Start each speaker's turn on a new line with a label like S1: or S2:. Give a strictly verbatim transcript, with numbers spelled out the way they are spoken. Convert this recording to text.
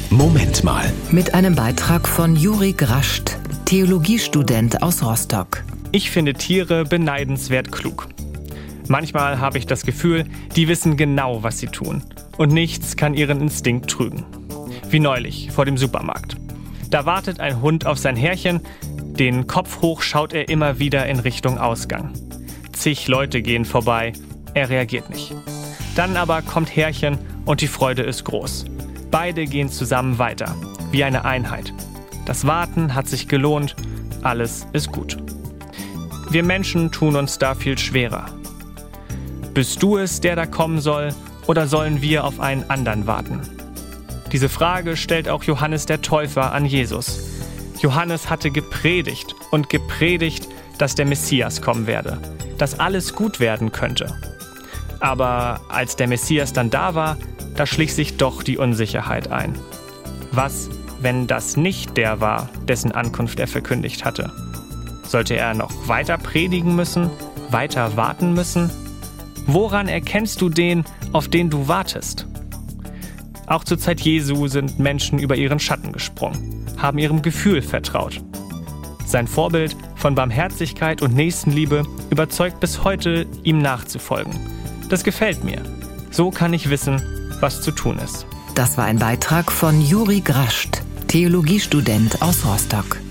S1: Moment mal.
S2: Mit einem Beitrag von Juri Grascht, Theologiestudent aus Rostock.
S3: Ich finde Tiere beneidenswert klug. Manchmal habe ich das Gefühl, die wissen genau, was sie tun. Und nichts kann ihren Instinkt trügen. Wie neulich vor dem Supermarkt. Da wartet ein Hund auf sein Herrchen. Den Kopf hoch schaut er immer wieder in Richtung Ausgang. Zig Leute gehen vorbei. Er reagiert nicht. Dann aber kommt Herrchen und die Freude ist groß. Beide gehen zusammen weiter, wie eine Einheit. Das Warten hat sich gelohnt. Alles ist gut. Wir Menschen tun uns da viel schwerer. Bist du es, der da kommen soll, oder sollen wir auf einen anderen warten? Diese Frage stellt auch Johannes der Täufer an Jesus. Johannes hatte gepredigt und gepredigt, dass der Messias kommen werde, dass alles gut werden könnte. Aber als der Messias dann da war, da schlich sich doch die Unsicherheit ein. Was, wenn das nicht der war, dessen Ankunft er verkündigt hatte? Sollte er noch weiter predigen müssen, weiter warten müssen? Woran erkennst du den, auf den du wartest? Auch zur Zeit Jesu sind Menschen über ihren Schatten gesprungen, haben ihrem Gefühl vertraut. Sein Vorbild von Barmherzigkeit und Nächstenliebe überzeugt bis heute, ihm nachzufolgen. Das gefällt mir. So kann ich wissen, was zu tun ist.
S2: Das war ein Beitrag von Juri Grascht, Theologiestudent aus Rostock.